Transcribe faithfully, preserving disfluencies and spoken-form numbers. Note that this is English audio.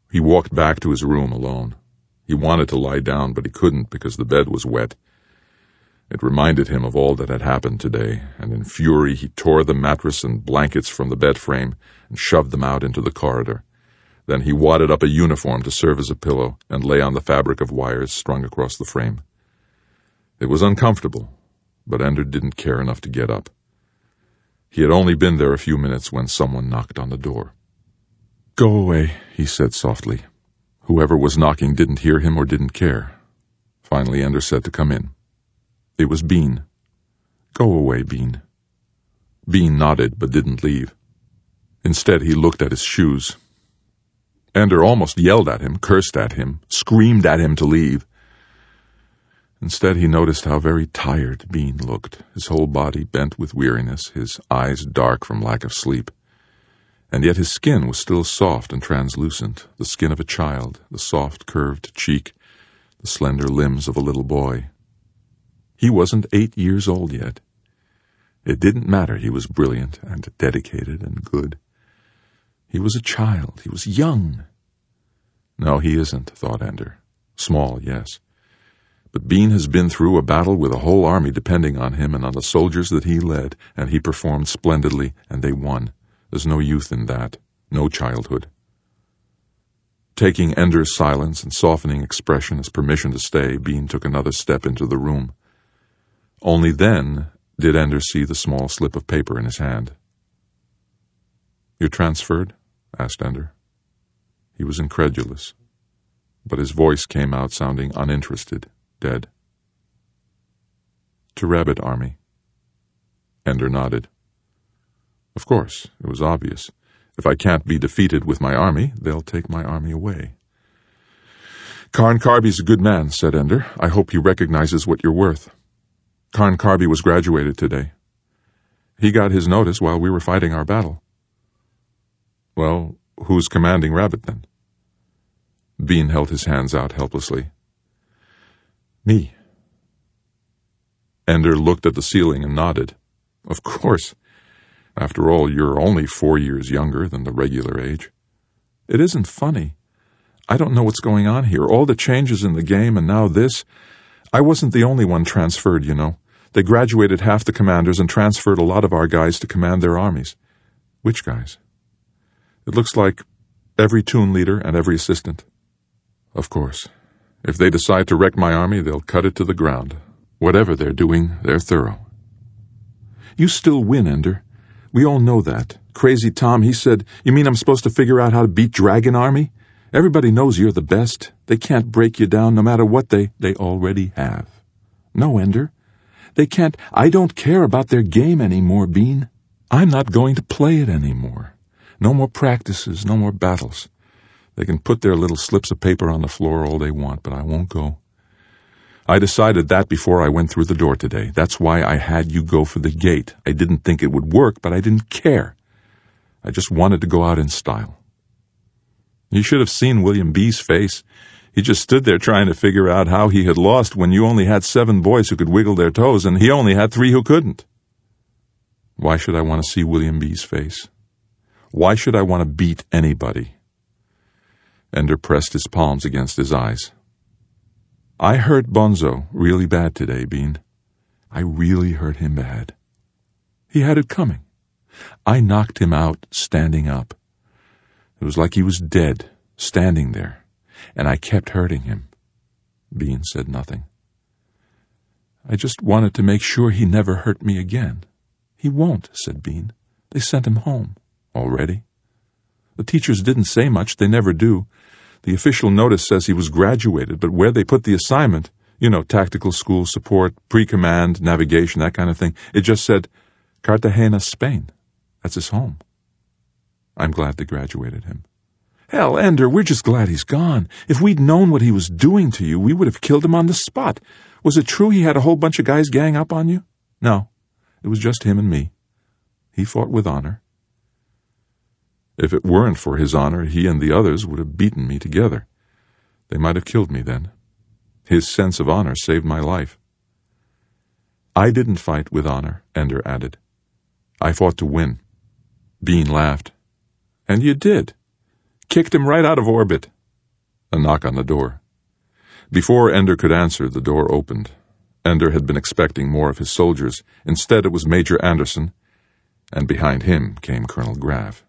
He walked back to his room alone. He wanted to lie down, but he couldn't because the bed was wet. It reminded him of all that had happened today, and in fury he tore the mattress and blankets from the bed frame and shoved them out into the corridor. Then he wadded up a uniform to serve as a pillow and lay on the fabric of wires strung across the frame. It was uncomfortable, but Ender didn't care enough to get up. He had only been there a few minutes when someone knocked on the door. "Go away," he said softly. Whoever was knocking didn't hear him or didn't care. Finally, Ender said to come in. It was Bean. "Go away, Bean." Bean nodded but didn't leave. Instead, he looked at his shoes. Ender almost yelled at him, cursed at him, screamed at him to leave. Instead, he noticed how very tired Bean looked, his whole body bent with weariness, his eyes dark from lack of sleep. And yet his skin was still soft and translucent, the skin of a child, the soft, curved cheek, the slender limbs of a little boy. He wasn't eight years old yet. It didn't matter he was brilliant and dedicated and good. He was a child. He was young. No, he isn't, thought Ender. Small, yes. But Bean has been through a battle with a whole army depending on him and on the soldiers that he led, and he performed splendidly, and they won. There's no youth in that, no childhood. Taking Ender's silence and softening expression as permission to stay, Bean took another step into the room. Only then did Ender see the small slip of paper in his hand. "You're transferred?" asked Ender. He was incredulous, but his voice came out sounding uninterested, dead. "To Rabbit Army." Ender nodded. "Of course, it was obvious. If I can't be defeated with my army, they'll take my army away." "Karn Karby's a good man," said Ender. "I hope he recognizes what you're worth. Karn Karby was graduated today. He got his notice while we were fighting our battle." "Well, who's commanding Rabbit, then?" Bean held his hands out helplessly. "Me." Ender looked at the ceiling and nodded. "Of course. After all, you're only four years younger than the regular age." "It isn't funny. I don't know what's going on here. All the changes in the game and now this. I wasn't the only one transferred, you know. They graduated half the commanders and transferred a lot of our guys to command their armies." "Which guys?" "It looks like every toon leader and every assistant." "Of course. If they decide to wreck my army, they'll cut it to the ground. Whatever they're doing, they're thorough." "You still win, Ender. We all know that. Crazy Tom, he said, 'You mean I'm supposed to figure out how to beat Dragon Army?' Everybody knows you're the best. They can't break you down no matter what they, they already have." "No, Ender. They can't. I don't care about their game anymore, Bean. I'm not going to play it anymore. No more practices, no more battles. They can put their little slips of paper on the floor all they want, but I won't go. I decided that before I went through the door today. That's why I had you go for the gate. I didn't think it would work, but I didn't care. I just wanted to go out in style." "You should have seen William B.'s face. He just stood there trying to figure out how he had lost when you only had seven boys who could wiggle their toes, and he only had three who couldn't." "Why should I want to see William B.'s face? Why should I want to beat anybody?" Ender pressed his palms against his eyes. "I hurt Bonzo really bad today, Bean. I really hurt him bad. He had it coming. I knocked him out standing up. It was like he was dead, standing there, and I kept hurting him." Bean said nothing. "I just wanted to make sure he never hurt me again." "He won't," said Bean. "They sent him home." "Already?" "The teachers didn't say much. They never do. The official notice says he was graduated, but where they put the assignment, you know, tactical school support, pre-command, navigation, that kind of thing, it just said, Cartagena, Spain. That's his home." "I'm glad they graduated him." "Hell, Ender, we're just glad he's gone. If we'd known what he was doing to you, we would have killed him on the spot. Was it true he had a whole bunch of guys gang up on you?" "No, it was just him and me. He fought with honor." "If it weren't for his honor, he and the others would have beaten me together. They might have killed me then. His sense of honor saved my life." "I didn't fight with honor," Ender added. "I fought to win." Bean laughed. "And you did. Kicked him right out of orbit. A knock on the door. Before Ender could answer, the door opened. Ender had been expecting more of his soldiers. Instead, it was Major Anderson, and behind him came Colonel Graff.